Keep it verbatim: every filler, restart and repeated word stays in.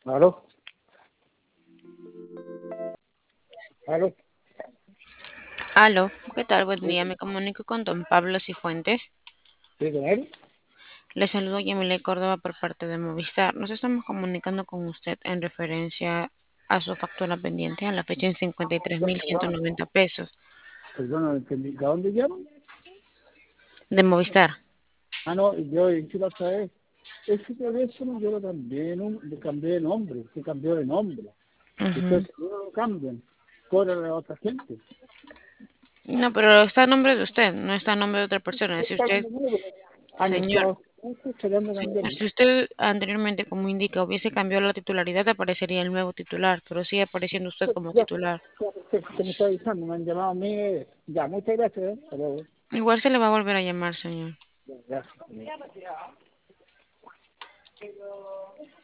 ¿Aló? ¿Aló? Aló, ¿qué tal? Buen ¿Sí, día, me comunico con don Pablo Cifuentes. sí, con él? Le saludo Yamile Córdoba por parte de Movistar. Nos estamos comunicando con usted en referencia a su factura pendiente a la fecha en cincuenta y tres mil ciento Perdona, noventa pesos perdona, no entendí. ¿De dónde llaman? de Movistar. Ah, no, yo en Chile otra vez. Ese teléfono yo lo cambié, ¿no? Le cambié de nombre, se cambió de nombre. Ujú. Entonces, no lo cambian, cobran a otra gente. No, pero está a nombre de usted, no está a nombre de otra persona. Si Está usted, como nuevo, señor, anunciado, tratando de señor, cambiarlo. si usted anteriormente, como indica, hubiese cambiado la titularidad, aparecería el nuevo titular, pero sigue apareciendo usted como Ya, titular. ya, se me está avisando, me han llamado a mí. Ya, muchas gracias, ¿eh? Hasta luego. Igual se le va a volver a llamar, señor. Ya, gracias.